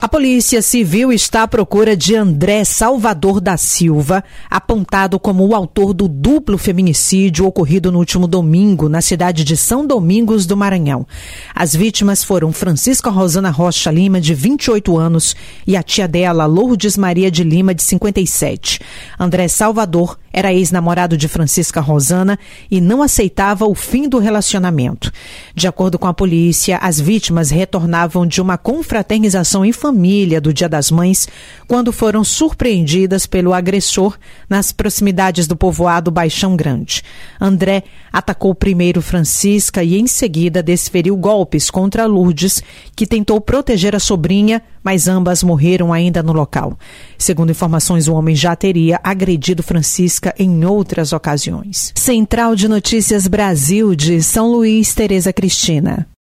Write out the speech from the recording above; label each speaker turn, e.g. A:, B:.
A: A Polícia Civil está à procura de André Salvador da Silva, apontado como o autor do duplo feminicídio ocorrido no último domingo na cidade de São Domingos do Maranhão. As vítimas foram Francisca Rosana Rocha Lima, de 28 anos, e a tia dela, Lourdes Maria de Lima, de 57. André Salvador era ex-namorado de Francisca Rosana e não aceitava o fim do relacionamento. De acordo com a polícia, as vítimas retornavam de uma confraternização em família do Dia das Mães, quando foram surpreendidas pelo agressor nas proximidades do povoado Baixão Grande. André atacou primeiro Francisca e, em seguida, desferiu golpes contra Lourdes, que tentou proteger a sobrinha, mas ambas morreram ainda no local. Segundo informações, o homem já teria agredido Francisca em outras ocasiões. Central de Notícias Brasil, de São Luís, Tereza Cristina.